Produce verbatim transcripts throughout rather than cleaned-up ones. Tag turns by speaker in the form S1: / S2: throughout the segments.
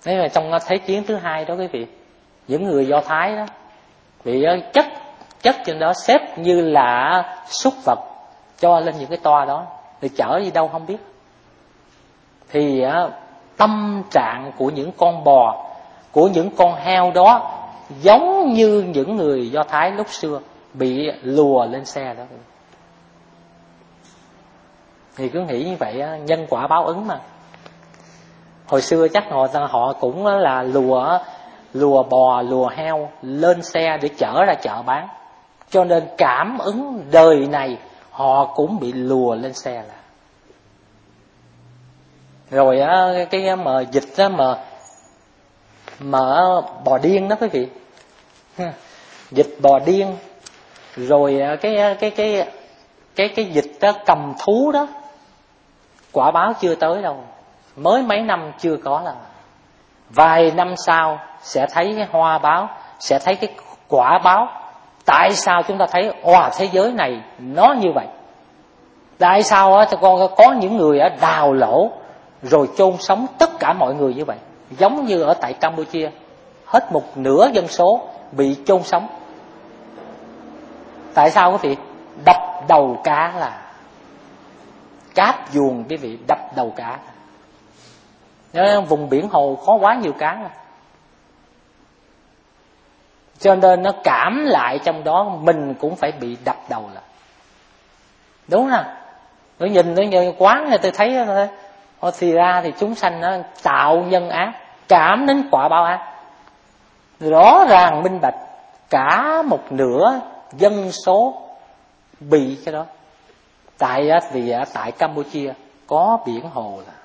S1: Thế là trong Thế chiến thứ hai đó quý vị, những người Do Thái đó bị chất chất trên đó xếp như là súc vật cho lên những cái toa đó, thì chở đi đâu không biết. Thì tâm trạng của những con bò, của những con heo đó giống như những người Do Thái lúc xưa bị lùa lên xe đó. Thì cứ nghĩ như vậy, nhân quả báo ứng mà. Hồi xưa chắc họ họ cũng là lùa lùa bò, lùa heo lên xe để chở ra chợ bán, cho nên cảm ứng đời này họ cũng bị lùa lên xe là. Rồi cái mà dịch đó mà mà bò điên đó quý vị, dịch bò điên, rồi cái cái cái cái cái dịch đó cầm thú đó, quả báo chưa tới đâu, mới mấy năm chưa có là vài năm sau sẽ thấy cái hoa báo, sẽ thấy cái quả báo. Tại sao chúng ta thấy wow, thế giới này nó như vậy? Tại sao á con có những người ở đào lỗ rồi chôn sống tất cả mọi người như vậy? Giống như ở tại Campuchia, hết một nửa dân số bị chôn sống. Tại sao quý vị? Đập đầu cá là cáp duồng, quý vị, đập đầu cá. Vùng biển hồ có quá nhiều cá mà. Cho nên nó cảm lại trong đó, mình cũng phải bị đập đầu là. Đúng không? Tôi nhìn tôi nhìn quán này tôi thấy thôi, thì ra thì chúng sanh nó tạo nhân ác, cảm đến quả báo ác. Rõ ràng minh bạch, cả một nửa dân số bị cái đó. Tại vì tại Campuchia có biển hồ là.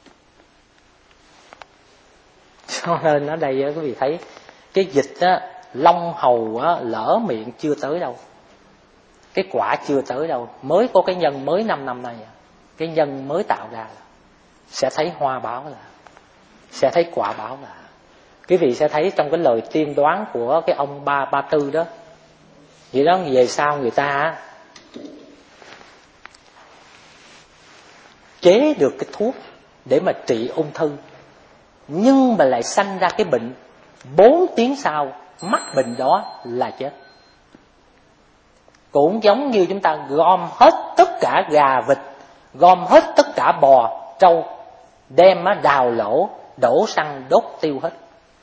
S1: Cho nên ở đây quý vị thấy cái dịch á, long hầu á, lỡ miệng chưa tới đâu, cái quả chưa tới đâu, mới có cái nhân mới năm năm nay, cái nhân mới tạo ra là sẽ thấy hoa báo là, sẽ thấy quả báo là. Quý vị sẽ thấy trong cái lời tiên đoán của cái ông Ba Ba Tư đó, vậy đó, về sau người ta chế được cái thuốc để mà trị ung thư, nhưng mà lại sanh ra cái bệnh, bốn tiếng sau mắc bệnh đó là chết. Cũng giống như chúng ta gom hết tất cả gà vịt, gom hết tất cả bò trâu, đem đào lỗ đổ xăng đốt tiêu hết,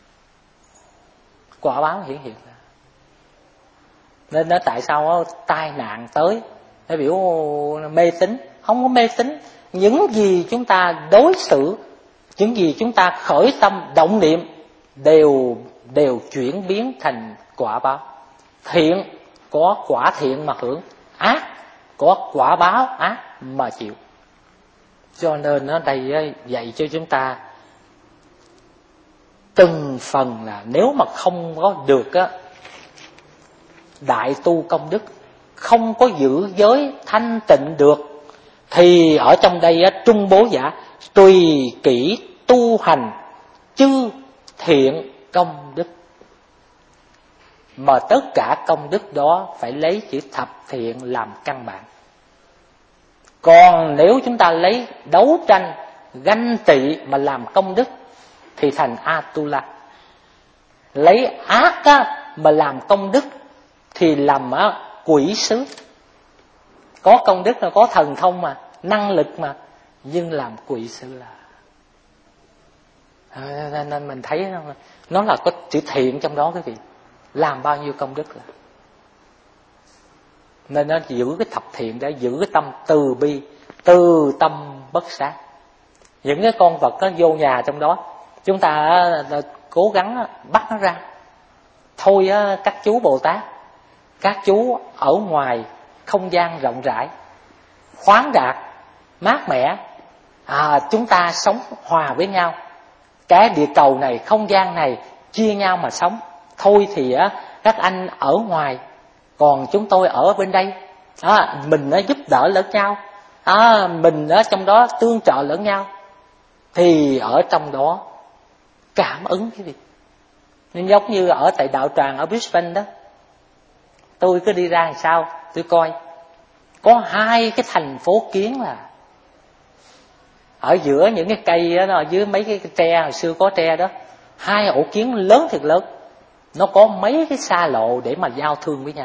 S1: quả báo hiển hiện ra. Nên nó tại sao tai nạn tới, nó biểu mê tín. Không có mê tín. Những gì chúng ta đối xử, những gì chúng ta khởi tâm động niệm đều đều chuyển biến thành quả báo. Thiện có quả thiện mà hưởng, ác có quả báo ác mà chịu. Cho nên ở đây dạy cho chúng ta từng phần là nếu mà không có được á, đại tu công đức, không có giữ giới thanh tịnh được, thì ở trong đây á, trung bố giả tùy kỹ tu hành chư thiện công đức. Mà tất cả công đức đó phải lấy chữ thập thiện làm căn bản. Còn nếu chúng ta lấy đấu tranh, ganh tị mà làm công đức thì thành Atula. Lấy ác á, mà làm công đức thì làm á, quỷ sứ. Có công đức là có thần thông mà, năng lực mà, nhưng làm quỷ sứ là. À, nên mình thấy nó là có chữ thiện trong đó quý vị. Làm bao nhiêu công đức là. Nên nó giữ cái thập thiện để giữ cái tâm từ bi, từ tâm bất sát. Những cái con vật nó vô nhà trong đó, chúng ta cố gắng bắt nó ra. Thôi các chú Bồ Tát, các chú ở ngoài không gian rộng rãi, khoáng đạt, mát mẻ, à, chúng ta sống hòa với nhau. Cái địa cầu này, không gian này chia nhau mà sống. Thôi thì các anh ở ngoài, còn chúng tôi ở bên đây. À, mình giúp đỡ lẫn nhau, à, mình ở trong đó tương trợ lẫn nhau. Thì ở trong đó cảm ứng cái gì. Nhưng giống như ở tại đạo tràng ở Brisbane đó, tôi cứ đi ra làm sao, tôi coi có hai cái thành phố kiến là ở giữa những cái cây đó, ở dưới mấy cái tre, hồi xưa có tre đó, Hai ổ kiến lớn thiệt lớn, nó có mấy cái xa lộ để mà giao thương với nhau.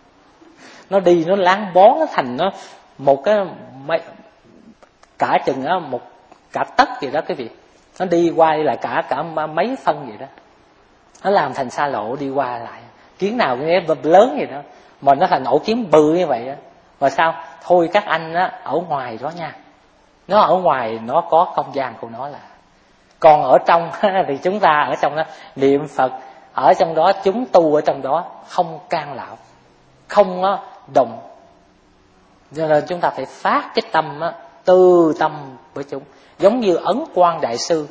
S1: Nó đi nó láng bón nó thành nó một cái mấy, cả chừng đó, một cả tấc gì đó cái việc. Nó đi qua đi lại cả cả mấy phân vậy đó. Nó làm thành xa lộ đi qua lại. Kiến nào cũng nghe lớn vậy đó, mà nó thành ổ kiến bự như vậy đó. Mà sao? Thôi các anh á, ở ngoài đó nha. Nó ở ngoài nó có không gian của nó là. Còn ở trong thì chúng ta ở trong đó niệm Phật, ở trong đó chúng tu ở trong đó không can lão, không á, động. Cho nên chúng ta phải phát cái tâm á, từ tâm với chúng. Giống như Ấn Quang Đại Sư,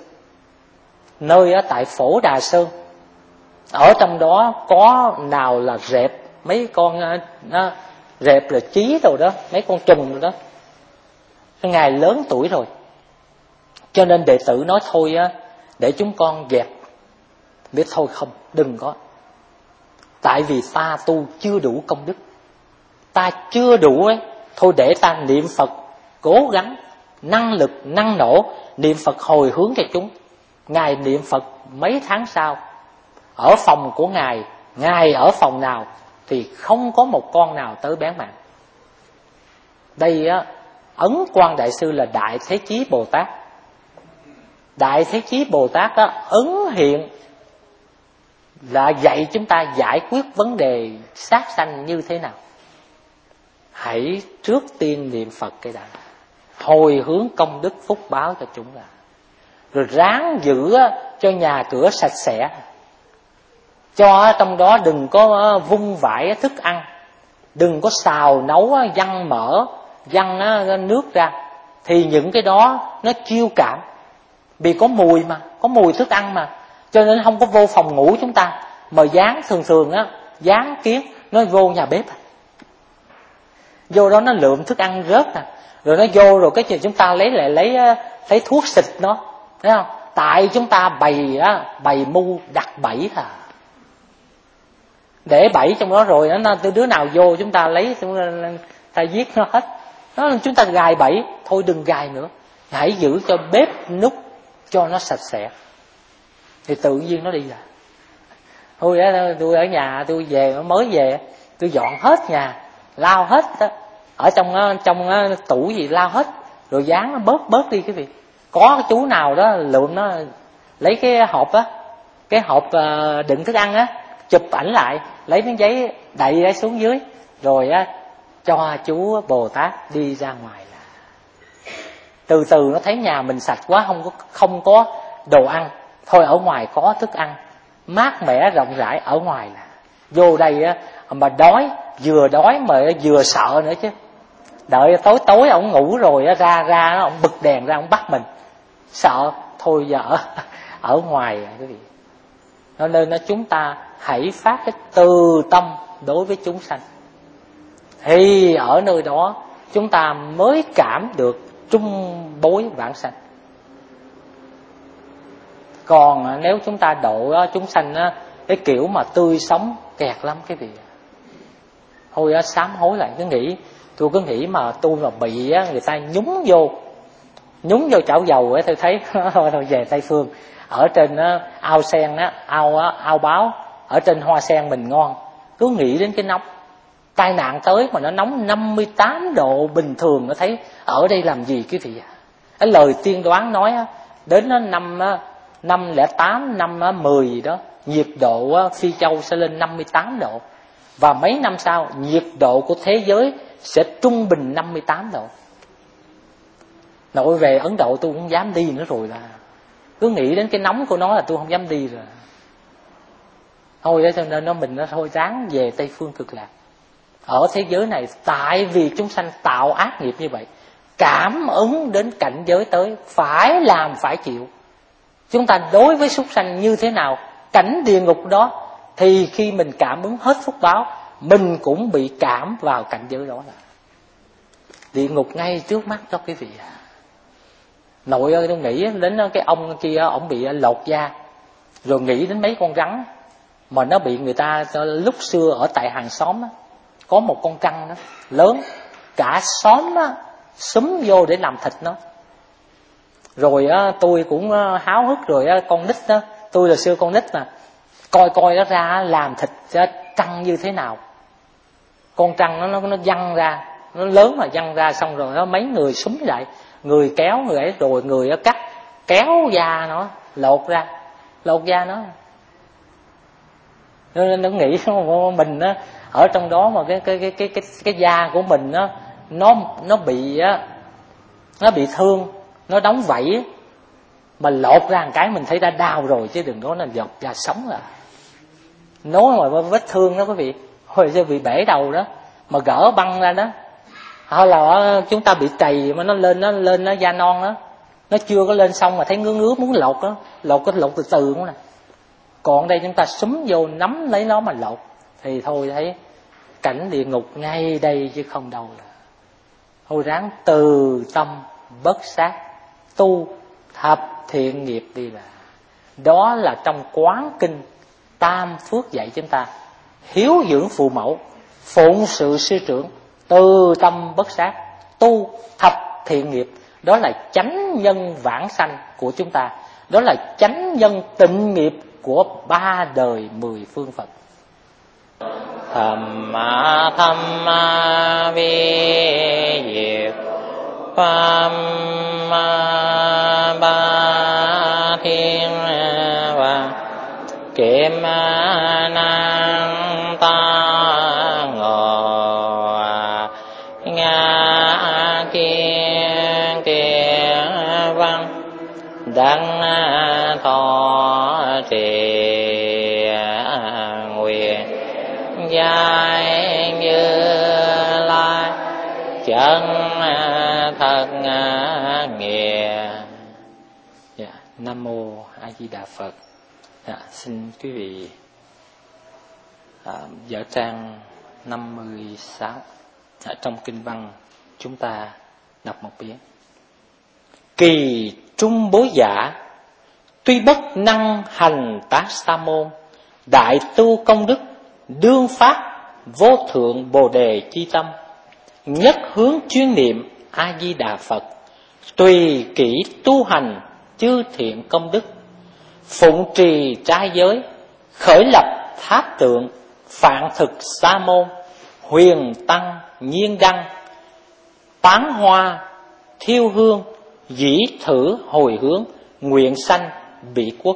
S1: nơi ở tại Phổ Đà Sơn, ở trong đó có nào là rệp, mấy con nó rệp là chí rồi đó, mấy con trùng rồi đó. Ngài lớn tuổi rồi, cho nên đệ tử nói thôi á, để chúng con dẹp. Biết thôi không, đừng có. Tại vì ta tu chưa đủ công đức, ta chưa đủ ấy. Thôi để ta niệm Phật, cố gắng, năng lực, năng nổ, niệm Phật hồi hướng cho chúng. Ngài niệm Phật mấy tháng sau, ở phòng của Ngài, Ngài ở phòng nào thì không có một con nào tới bén mạng. Đây á, Ấn Quang Đại Sư là Đại Thế Chí Bồ Tát. Đại Thế Chí Bồ Tát á, ứng hiện là dạy chúng ta giải quyết vấn đề sát sanh như thế nào. Hãy trước tiên niệm Phật cái đã, hồi hướng công đức phúc báo cho chúng là, rồi ráng giữ cho nhà cửa sạch sẽ, cho trong đó đừng có vung vãi thức ăn, đừng có xào nấu văng mỡ, văng nước ra, thì những cái đó nó chiêu cảm. Vì có mùi mà, có mùi thức ăn mà, cho nên không có vô phòng ngủ chúng ta. Mà dán thường thường á, dán kiến nó vô nhà bếp, vô đó nó lượm thức ăn rớt nè, rồi nó vô rồi cái chuyện chúng ta lấy lại lấy lấy thuốc xịt nó, thấy không? Tại chúng ta bày á, bày mưu đặt bẫy à, để bẫy trong đó rồi nó từ đứa nào vô chúng ta lấy, chúng ta giết nó hết. Đó là chúng ta gài bẫy, thôi đừng gài nữa, hãy giữ cho bếp núc cho nó sạch sẽ, thì tự nhiên nó đi ra. Tôi á, tôi ở nhà tôi về mới về, tôi dọn hết nhà, lau hết đó. Ở trong trong tủ gì lau hết, rồi dán nó bớt bớt đi cái việc. Có cái chú nào đó lượm nó, lấy cái hộp á, cái hộp đựng thức ăn á, chụp ảnh lại, lấy miếng giấy đậy ra xuống dưới, rồi á cho chú Bồ Tát đi ra ngoài là từ từ nó thấy nhà mình sạch quá, không có không có đồ ăn, thôi ở ngoài có thức ăn mát mẻ rộng rãi, ở ngoài là vô đây á mà đói, vừa đói mà vừa sợ nữa chứ. Đợi tối tối ổng ngủ rồi á, ra ra ổng bực đèn ra ổng bắt mình, sợ thôi giờ ở, ở ngoài cái gì. Nên nó chúng ta hãy phát cái từ tâm đối với chúng sanh, thì ở nơi đó chúng ta mới cảm được trung bối vãng sanh. Còn nếu chúng ta độ chúng sanh á, cái kiểu mà tươi sống kẹt lắm cái gì. Thôi á, sám hối lại, cứ nghĩ tôi cứ nghĩ mà tôi mà bị á, người ta nhúng vô nhúng vô chảo dầu á, tôi thấy thôi về Tây Phương, ở trên á, ao sen á, ao á, ao báo, ở trên hoa sen mình ngon. Cứ nghĩ đến cái nóng, tai nạn tới mà nó nóng năm mươi tám độ, bình thường nó thấy ở đây làm gì cái gì à. Cái lời tiên đoán nói á, đến nó năm năm lẻ tám, năm mười gì đó, nhiệt độ á, Phi Châu sẽ lên năm mươi tám độ, và mấy năm sau nhiệt độ của thế giới sẽ trung bình năm mươi tám độ. Nội về Ấn Độ tôi cũng không dám đi nữa rồi, là cứ nghĩ đến cái nóng của nó là tôi không dám đi rồi. Thôi đó, cho nên nó mình nó thôi ráng về Tây Phương Cực Lạc. Ở thế giới này, tại vì chúng sanh tạo ác nghiệp như vậy, cảm ứng đến cảnh giới tới, phải làm phải chịu. Chúng ta đối với súc sanh như thế nào, cảnh địa ngục đó, thì khi mình cảm ứng hết phúc báo, mình cũng bị cảm vào cảnh giới đó. Là địa ngục ngay trước mắt đó quý vị à. Nội ơi, tôi nghĩ đến cái ông kia, ông bị lột da, rồi nghĩ đến mấy con rắn mà nó bị người ta lúc xưa ở tại hàng xóm đó, có một con trăng đó lớn, cả xóm đó xúm vô để làm thịt nó. Rồi á, tôi cũng háo hức, rồi á, con nít đó tôi là xưa con nít mà coi coi nó ra làm thịt trăng như thế nào. Con trăng nó nó nó văng ra, nó lớn mà văng ra, xong rồi nó mấy người súng lại, người kéo người ấy, rồi người nó cắt kéo da nó lột ra, lột da nó. Nên nó nghĩ mình á ở trong đó mà cái cái cái cái cái cái da của mình nó nó nó bị á, nó bị thương, nó đóng vảy mà lột ra một cái mình thấy đã đau rồi, chứ đừng nói là giọt da sống à. Nói mà vết thương đó quý vị, hồi xưa bị bể đầu đó mà gỡ băng ra đó, hay là chúng ta bị trầy mà nó lên nó lên nó da non đó, nó chưa có lên xong mà thấy ngứa ngứa muốn lột đó, lột cái lột từ từ cũng nè. Còn đây chúng ta súm vô nắm lấy nó mà lột thì thôi thấy cảnh địa ngục ngay đây chứ không đâu. Là thôi ráng từ tâm bất sát, tu thập thiện nghiệp đi là. Đó là trong Quán Kinh Tam Phước dạy chúng ta hiếu dưỡng phụ mẫu, phụng sự sư trưởng, từ tâm bất sát, tu thập thiện nghiệp. Đó là chánh nhân vãng sanh của chúng ta, đó là chánh nhân tịnh nghiệp của ba đời mười phương Phật. Thamma thamma vi diệt phàm ba thiên và kiệm năng ta ngộ ngã kiên kiên văn đăng thọ trì nguyện dài như lai chân thật nghĩa. Yeah. Nam mô A Di Đà Phật. Yeah. Xin quý vị à, dở trang năm mươi sáu à, trong kinh văn chúng ta đọc một遍. Kỳ trung bối giả, tuy bất năng hành tác sa môn, đại tu công đức đương phát vô thượng bồ đề chi tâm, nhất hướng chuyên niệm A Di Đà Phật, tùy kỹ tu hành chư thiện công đức, phụng trì trai giới, khởi lập tháp tượng, phạn thực sa môn, huyền tăng nhiên đăng, tán hoa thiêu hương, dĩ thử hồi hướng, nguyện sanh bị quốc.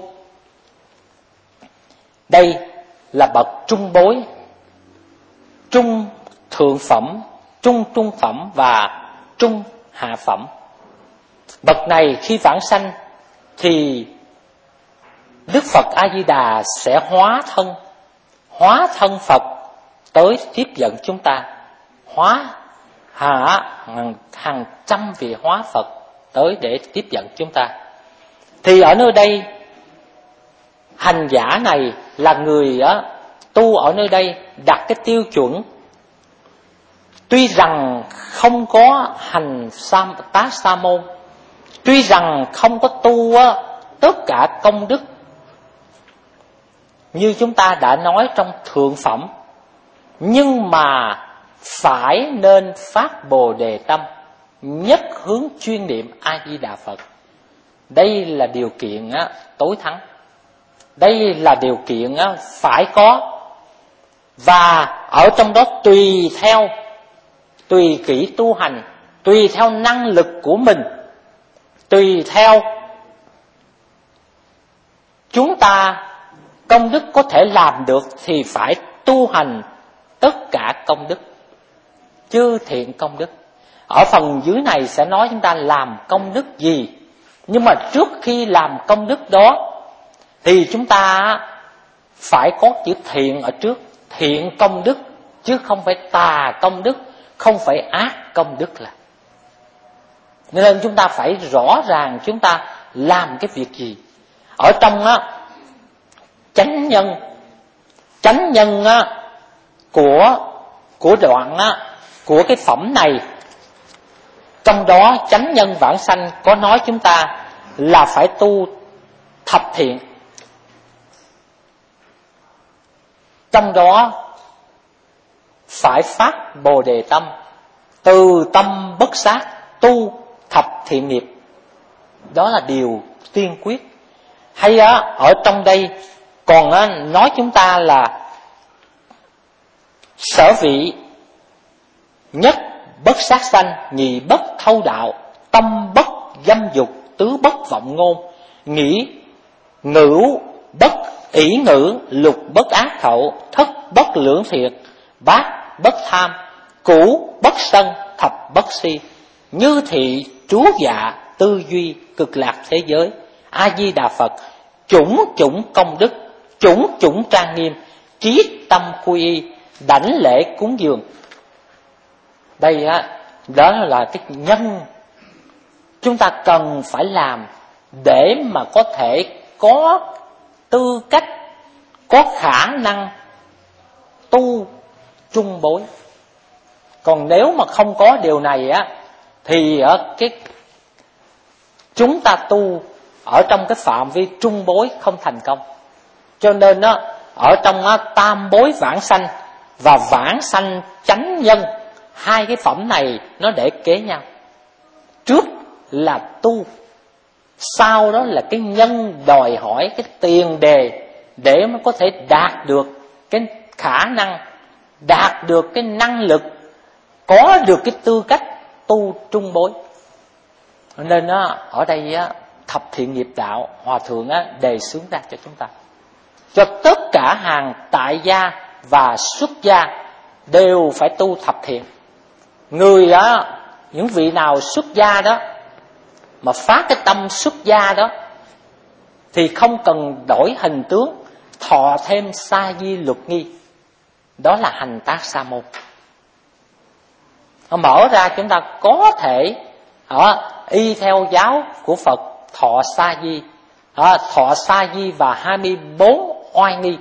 S1: Đây là bậc trung bối, trung thượng phẩm, trung trung phẩm và trung hạ phẩm. Bậc này khi vãng sanh thì Đức Phật A Di Đà sẽ hóa thân, hóa thân Phật tới tiếp dẫn chúng ta, hóa hạ hàng, hàng trăm vị hóa Phật tới để tiếp dẫn chúng ta. Thì ở nơi đây hành giả này là người á, tu ở nơi đây đặt cái tiêu chuẩn, tuy rằng không có hành sam, tác sa môn, tuy rằng không có tu á, tất cả công đức như chúng ta đã nói trong thượng phẩm, nhưng mà phải nên phát bồ đề tâm, nhất hướng chuyên niệm A Di Đà Phật. Đây là điều kiện á, tối thắng. Đây là điều kiện á, phải có. Và ở trong đó tùy theo, tùy kỹ tu hành, tùy theo năng lực của mình, tùy theo chúng ta công đức có thể làm được thì phải tu hành tất cả công đức, chư thiện công đức. Ở phần dưới này sẽ nói chúng ta làm công đức gì. Nhưng mà trước khi làm công đức đó thì chúng ta phải có chữ thiện ở trước. Thiện công đức, chứ không phải tà công đức, không phải ác công đức là. Nên chúng ta phải rõ ràng chúng ta làm cái việc gì. Ở trong á, chánh nhân, chánh nhân á, của, của đoạn á, của cái phẩm này, trong đó chánh nhân vãng sanh có nói chúng ta là phải tu thập thiện. Trong đó phải phát bồ đề tâm, từ tâm bất sát, tu thập thiện nghiệp. Đó là điều tiên quyết. Hay á, ở trong đây còn á, nói chúng ta là sở vị nhất bất sát sanh, nhị bất thâu đạo, tâm bất dâm dục, tứ bất vọng ngôn, nghĩ ngữ bất ỷ ngữ, lục bất ác khẩu, thất bất lưỡng thiệt, bát bất tham, cửu bất sân, thập bất si, như thị trú dạ, tư duy cực lạc thế giới. A Di Đà Phật, chủng chủng công đức, chủng chủng trang nghiêm, trí tâm quy y, đảnh lễ cúng dường. Đây á, đó là cái nhân chúng ta cần phải làm để mà có thể có tư cách, có khả năng tu trung bối. Còn nếu mà không có điều này á, thì ở cái chúng ta tu ở trong cái phạm vi trung bối không thành công. Cho nên á, ở trong á, tam bối vãng sanh và vãng sanh chánh nhân, hai cái phẩm này nó để kế nhau. Trước là tu, sau đó là cái nhân đòi hỏi cái tiền đề để mà có thể đạt được cái khả năng, đạt được cái năng lực, có được cái tư cách tu trung bối. Nên á, ở đây á, thập thiện nghiệp đạo Hòa Thượng á, đề xướng ra cho chúng ta, cho tất cả hàng tại gia và xuất gia đều phải tu thập thiện. Người đó, những vị nào xuất gia đó mà phát cái tâm xuất gia đó thì không cần đổi hình tướng, thọ thêm sa di luật nghi, đó là hành tác sa môn. Mở ra chúng ta có thể ở y theo giáo của Phật thọ sa di, à, thọ sa di và hai mươi bốn oai nghi.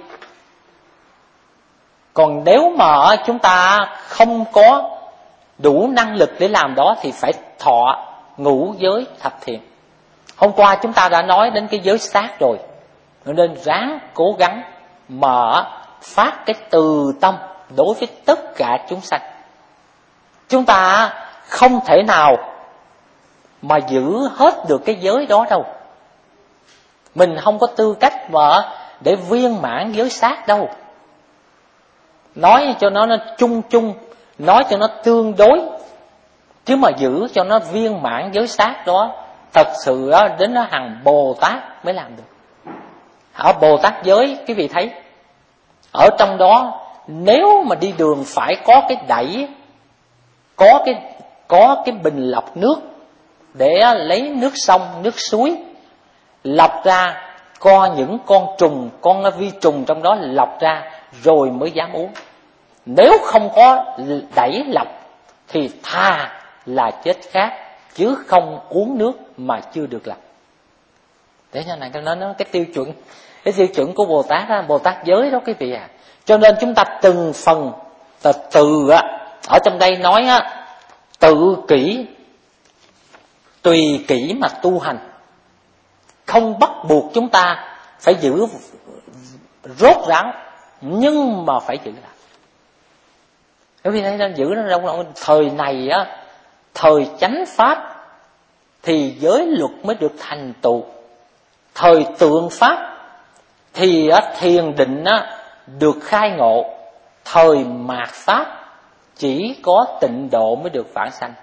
S1: Còn nếu mà chúng ta không có đủ năng lực để làm đó thì phải thọ ngũ giới thập thiện. Hôm qua chúng ta đã nói đến cái giới sát rồi, nên ráng cố gắng mở phát cái từ tâm đối với tất cả chúng sanh. Chúng ta không thể nào mà giữ hết được cái giới đó đâu. Mình không có tư cách mà để viên mãn giới sát đâu. Nói cho nó, nó chung chung, nói cho nó tương đối, chứ mà giữ cho nó viên mãn giới sát đó, thật sự đó, đến nó hàng Bồ Tát mới làm được. Ở Bồ Tát giới, quý vị thấy, ở trong đó nếu mà đi đường phải có cái đẩy, có cái có cái bình lọc nước để lấy nước sông, nước suối, lọc ra, co những con trùng, con vi trùng trong đó lọc ra rồi mới dám uống. Nếu không có đẩy lọc thì thà là chết khát, chứ không uống nước mà chưa được lọc. Để cho này nó nó cái tiêu chuẩn, cái tiêu chuẩn của Bồ Tát đó, Bồ Tát giới đó quý vị à. Cho nên chúng ta từng phần từ, từ á, ở trong đây nói á, tự kỷ, tùy kỷ mà tu hành, không bắt buộc chúng ta phải giữ rốt ráo, nhưng mà phải giữ lại. Bởi vì nó giữ nó trong thời này á, thời chánh pháp thì giới luật mới được thành tựu, thời tượng pháp thì á, thiền định á, được khai ngộ, thời mạt pháp chỉ có tịnh độ mới được vãng sanh.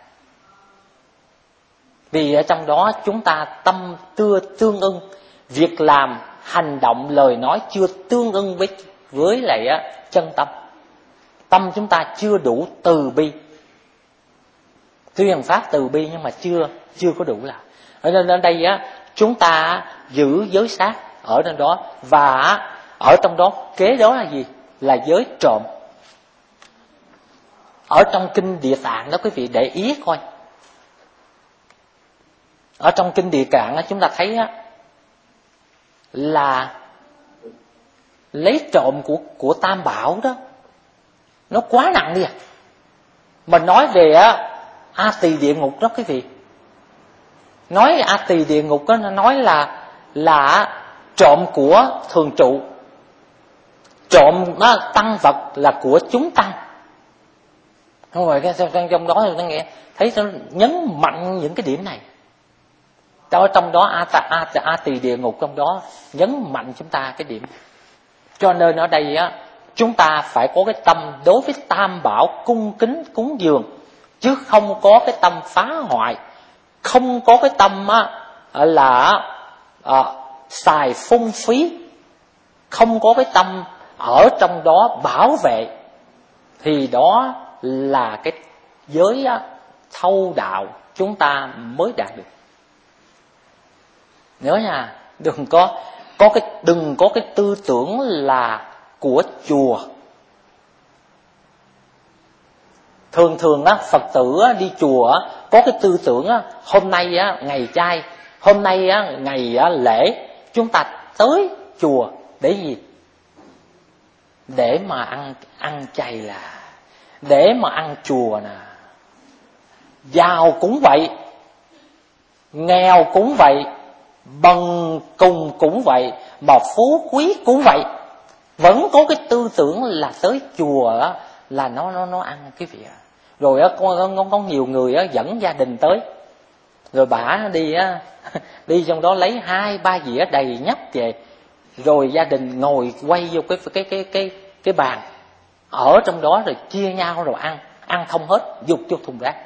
S1: Vì ở trong đó chúng ta tâm chưa tương ưng, việc làm, hành động, lời nói chưa tương ưng với với lại á, chân tâm. Tâm chúng ta chưa đủ từ bi. Thuyên pháp từ bi nhưng mà chưa chưa có đủ là. Ở nên ở đây á, chúng ta giữ giới sát ở trong đó, và ở trong đó kế đó là gì? Là giới trộm. Ở trong kinh Địa Tạng đó quý vị để ý coi. Ở trong kinh Địa Tạng đó, chúng ta thấy á, là lấy trộm của của Tam Bảo đó nó quá nặng đi à. Mình nói về á, A Tỳ địa ngục đó quý vị. Nói A Tỳ địa ngục đó, nó nói là là trộm của thường trụ, trộm đó, tăng vật là của chúng tăng. Không phải cái trong đó tôi nghe thấy nó nhấn mạnh những cái điểm này. Đó, trong đó A, a, a tỳ địa ngục trong đó nhấn mạnh chúng ta cái điểm. Cho nên ở đây á, chúng ta phải có cái tâm đối với Tam Bảo cung kính cúng dường, chứ không có cái tâm phá hoại, không có cái tâm á, là à, xài phung phí, không có cái tâm ở trong đó bảo vệ, thì đó là cái giới á, thâu đạo chúng ta mới đạt được. Nhớ nha, đừng có có cái đừng có cái tư tưởng là của chùa. Thường thường á, Phật tử á, đi chùa á, có cái tư tưởng á, hôm nay á, ngày chay, hôm nay á, ngày á, lễ, chúng ta tới chùa để gì? Để mà ăn ăn chay là, để mà ăn chùa nè. Giàu cũng vậy, nghèo cũng vậy, bần cùng cũng vậy, mà phú quý cũng vậy, vẫn có cái tư tưởng là tới chùa á, là nó nó nó ăn cái việc. Rồi á, có, có, có nhiều người á, dẫn gia đình tới, rồi bả đi á, đi trong đó lấy hai ba dĩa đầy nhấp về, rồi gia đình ngồi quay vô cái cái cái cái cái bàn ở trong đó, rồi chia nhau rồi ăn, ăn không hết dục vô thùng rác.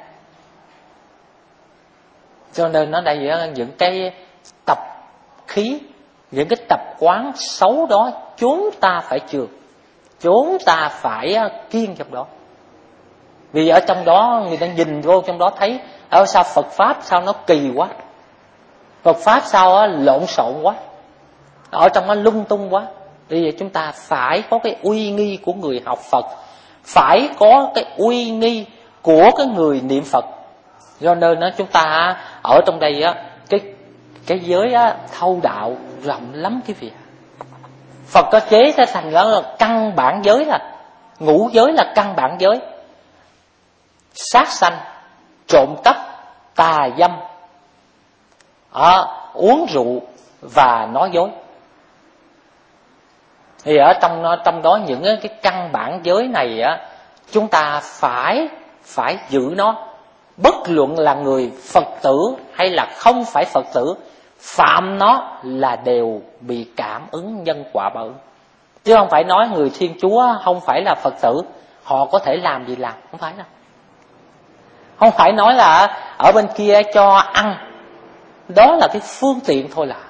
S1: Cho nên ở đây á, những cái tập khí, những cái tập quán xấu đó chúng ta phải chừa, chúng ta phải kiêng trong đó. Vì ở trong đó người ta nhìn vô trong đó thấy ở sao Phật Pháp sao nó kỳ quá, Phật Pháp sao á, lộn xộn quá, ở trong nó lung tung quá. Bây giờ chúng ta phải có cái uy nghi của người học Phật, phải có cái uy nghi của cái người niệm Phật. Do nên đó, chúng ta ở trong đây á, cái cái giới á, thâu đạo rộng lắm cái việc. Phật có chế ra thành đó là căn bản giới, là ngũ giới là căn bản giới: sát sanh, trộm cắp, tà dâm, à, uống rượu và nói dối. Thì ở trong trong đó những cái căn bản giới này á, chúng ta phải phải giữ nó. Bất luận là người Phật tử hay là không phải Phật tử, phạm nó là đều bị cảm ứng nhân quả báo ứng. Chứ không phải nói người Thiên Chúa không phải là Phật tử, họ có thể làm gì làm, không phải đâu. Không phải nói là ở bên kia cho ăn, đó là cái phương tiện thôi là.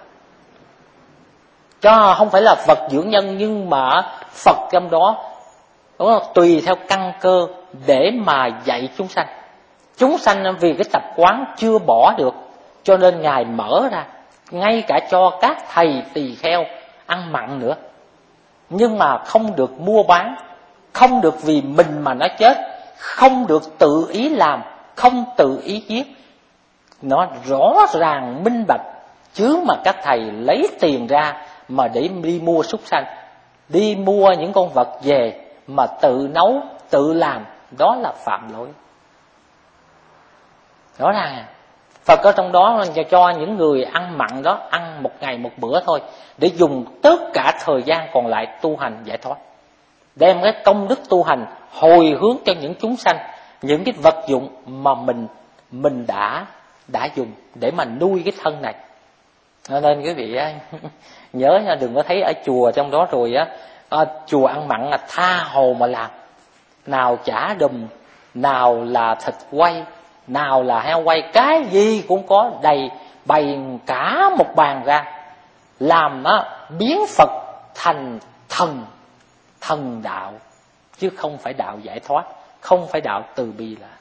S1: Cho không phải là Phật dưỡng nhân, nhưng mà Phật trong đó, đúng không? Tùy theo căn cơ để mà dạy chúng sanh. Chúng sanh vì cái tập quán chưa bỏ được, cho nên Ngài mở ra ngay cả cho các thầy tỳ kheo ăn mặn nữa. Nhưng mà không được mua bán, không được vì mình mà nó chết, không được tự ý làm, không tự ý giết. Nó rõ ràng minh bạch, chứ mà các thầy lấy tiền ra mà để đi mua súc sanh, đi mua những con vật về mà tự nấu, tự làm, đó là phạm lỗi. Rõ ràng à. Phật ở trong đó là cho những người ăn mặn đó ăn một ngày một bữa thôi, để dùng tất cả thời gian còn lại tu hành giải thoát, đem cái công đức tu hành hồi hướng cho những chúng sanh, những cái vật dụng mà mình mình đã đã dùng để mà nuôi cái thân này. Cho nên quý vị nhớ nha, đừng có thấy ở chùa trong đó rồi á, à, chùa ăn mặn là tha hồ mà làm, nào chả đùm, nào là thịt quay, nào là heo quay, cái gì cũng có đầy, bày cả một bàn ra, làm á, biến Phật thành thần, thần đạo, chứ không phải đạo giải thoát, không phải đạo từ bi là.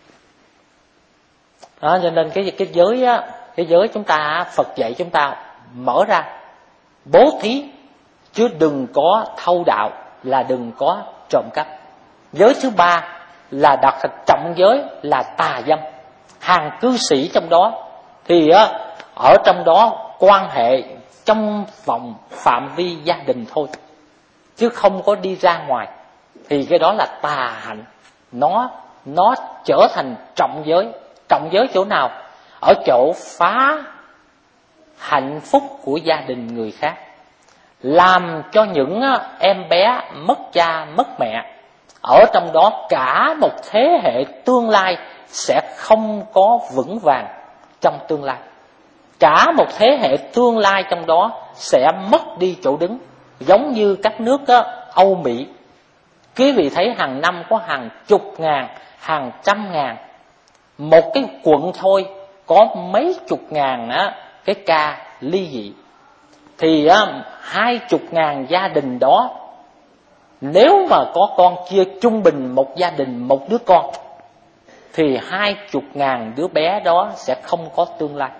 S1: Đó, cho nên cái cái giới á, cái giới chúng ta, Phật dạy chúng ta mở ra, bố thí, chứ đừng có thâu đạo, là đừng có trộm cắp. Giới thứ ba là đặt trọng giới là tà dâm. Hàng cư sĩ trong đó thì á, ở trong đó quan hệ trong vòng phạm vi gia đình thôi, chứ không có đi ra ngoài, thì cái đó là tà hạnh. Nó nó trở thành trọng giới. Trọng giới chỗ nào? Ở chỗ phá hạnh phúc của gia đình người khác, làm cho những em bé mất cha mất mẹ, ở trong đó cả một thế hệ tương lai sẽ không có vững vàng trong tương lai. cả một thế hệ tương lai trong đó sẽ mất đi chỗ đứng. Giống như các nước đó, Âu Mỹ, quý vị thấy hàng năm có hàng chục ngàn, hàng trăm ngàn, một cái quận thôi có mấy chục ngàn á, cái ca ly dị. Thì á, hai chục ngàn gia đình đó, nếu mà có con chia trung bình một gia đình một đứa con, thì hai chục ngàn đứa bé đó sẽ không có tương lai.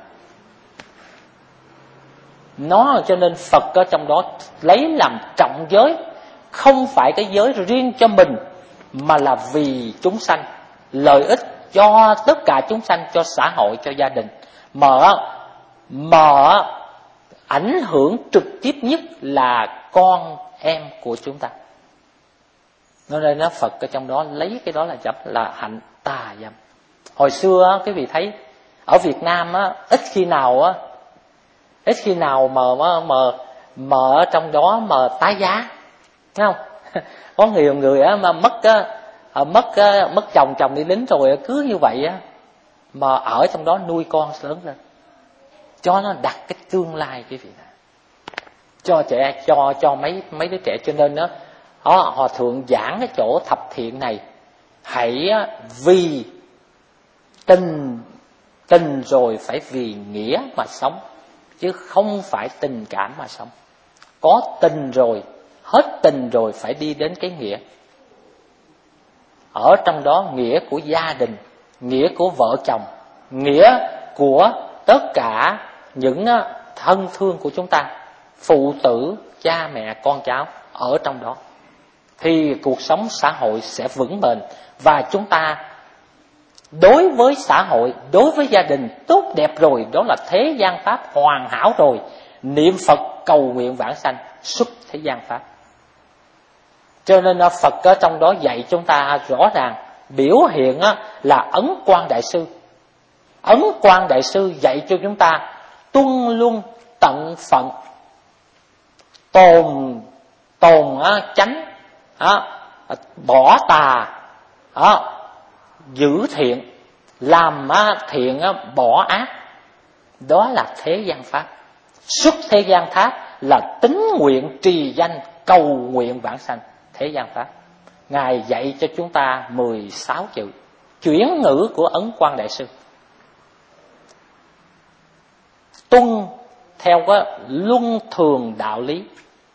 S1: Nó cho nên Phật ở trong đó lấy làm trọng giới, không phải cái giới riêng cho mình, mà là vì chúng sanh, lợi ích cho tất cả chúng sanh, cho xã hội, cho gia đình. Mà, mà ảnh hưởng trực tiếp nhất là con em của chúng ta. Nên nó Phật ở trong đó lấy cái đó là chấp là hạnh tà dâm. Hồi xưa quý vị thấy ở Việt Nam á, ít khi nào á, ít khi nào mà mà mà, mà ở trong đó mà tái giá, thấy không? Có nhiều người á mà mất á, mất á, mất chồng, chồng đi lính rồi cứ như vậy á, mà ở trong đó nuôi con lớn lên, cho nó đặt cái tương lai quý vị này, cho trẻ, cho cho mấy mấy đứa trẻ. Cho nên đó, họ, họ thường giảng cái chỗ thập thiện này, hãy vì tình tình rồi phải vì nghĩa mà sống, chứ không phải tình cảm mà sống. Có tình rồi, hết tình rồi phải đi đến cái nghĩa. Ở trong đó nghĩa của gia đình, nghĩa của vợ chồng, nghĩa của tất cả những thân thương của chúng ta, phụ tử, cha mẹ, con cháu, ở trong đó thì cuộc sống xã hội sẽ vững bền. Và chúng ta đối với xã hội, đối với gia đình tốt đẹp rồi, đó là thế gian pháp hoàn hảo rồi. Niệm Phật cầu nguyện vãng sanh, xuất thế gian pháp. Cho nên Phật ở trong đó dạy chúng ta rõ ràng, biểu hiện là Ấn Quang Đại Sư. Ấn Quang Đại Sư dạy cho chúng ta tuân luân tận phận, tồn tồn chánh, bỏ tà, giữ thiện, làm thiện bỏ ác. Đó là thế gian pháp. Xuất thế gian pháp là tín nguyện trì danh cầu nguyện vãng sanh, thế gian pháp. Ngài dạy cho chúng ta mười sáu chữ, chuyển ngữ của Ấn Quang Đại Sư. Tuân theo cái luân thường đạo lý.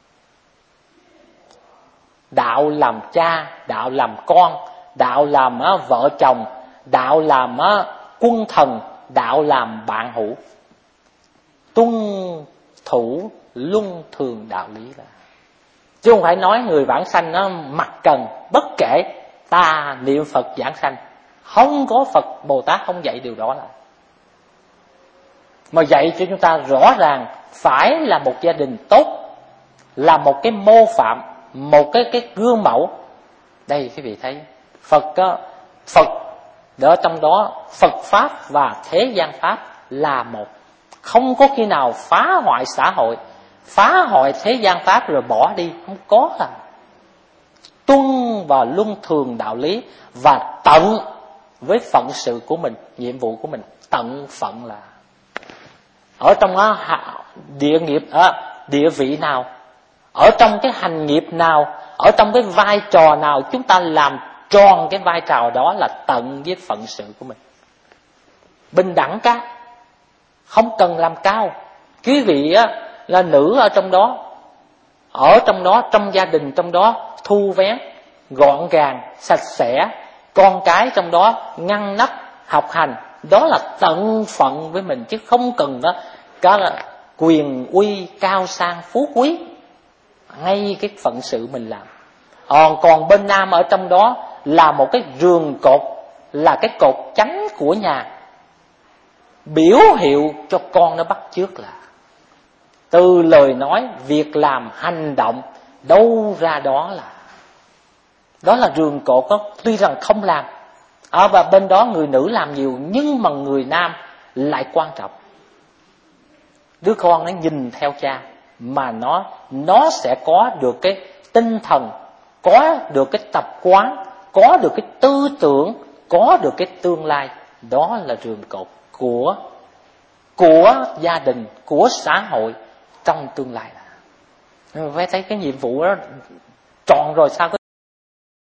S1: Đạo làm cha, đạo làm con, đạo làm á, vợ chồng, đạo làm á, quân thần, đạo làm bạn hữu. Tuân thủ luân thường đạo lý là, chứ không phải nói người vãng sanh nó mặc cần bất kể, ta niệm Phật vãng sanh. Không có Phật Bồ Tát không dạy điều đó. Là mà dạy cho chúng ta rõ ràng phải là một gia đình tốt, là một cái mô phạm, một cái cái gương mẫu. Đây quý vị thấy Phật đó, Phật ở trong đó, Phật pháp và thế gian pháp là một. Không có khi nào phá hoại xã hội, phá hoại thế gian pháp rồi bỏ đi, không có. Là tuân và luân thường đạo lý và tận với phận sự của mình, nhiệm vụ của mình. Tận phận là ở trong đó, địa nghiệp à, địa vị nào, ở trong cái hành nghiệp nào, ở trong cái vai trò nào, chúng ta làm tròn cái vai trò đó là tận với phận sự của mình. Bình đẳng cả, không cần làm cao. Quý vị á, là nữ ở trong đó, ở trong đó, trong gia đình trong đó thu vén, gọn gàng, sạch sẽ, con cái trong đó ngăn nắp, học hành. Đó là tận phận với mình, chứ không cần đó có quyền uy cao sang phú quý, ngay cái phận sự mình làm. Còn, còn bên nam ở trong đó là một cái giường cột, là cái cột chánh của nhà, biểu hiệu cho con nó bắt chước. Là từ lời nói, việc làm, hành động, đâu ra đó là đó là giường cột đó. Tuy rằng không làm à, và bên đó người nữ làm nhiều, nhưng mà người nam lại quan trọng. Đứa con nó nhìn theo cha mà nó nó sẽ có được cái tinh thần, có được cái tập quán, có được cái tư tưởng, có được cái tương lai. Đó là giường cột của của gia đình, của xã hội trong tương lai. Phải thấy cái nhiệm vụ đó tròn rồi sao có